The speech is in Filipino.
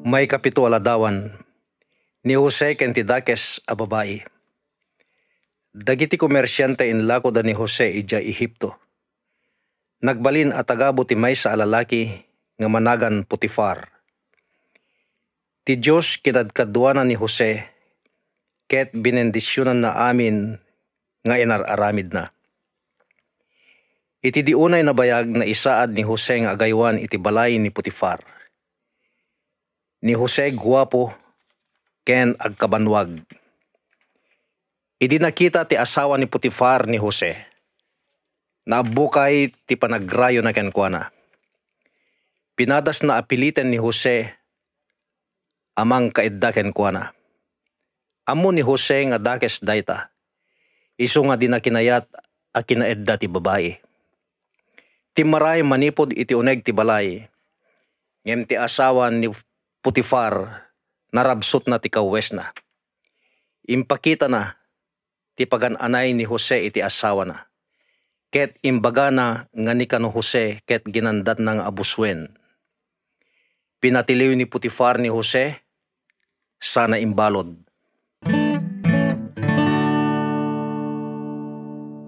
May kapituala dawan ni Jose ken ti dakes a babae. Dagiti komersyante inlako da ni Jose ija Ehipto. Nagbalin at agabo ti maysa a lalaki nga managan Potifar. Ti Diyos kinadkaduanan ni Jose ket binendisyonan na amin nga inararamid na. Iti di unay na bayag na isaad ni Jose nga agaywan iti balay ni Potifar. Ni Jose guwapo ken agkabanwag. Idi nakita ti asawa ni Potifar ni Jose. Naabukay ti panagrayo na kenkwana. Pinadas na apiliten ni Jose amang kaedda kenkwana. Amo ni Jose nga dakes dayta. Isu nga dinakinayat a kinaedda ti babae. Ti maray manipod iti uneg ti balay. Ngem ti asawa ni Potifar narabsot na ti kawes na. Impakita na ti pagan-anay ni Jose iti asawa na. Ket imbaga na nga ni kano Jose ket ginandat na nga abuswen. Pinatiliw ni Potifar ni Jose sana imbalod.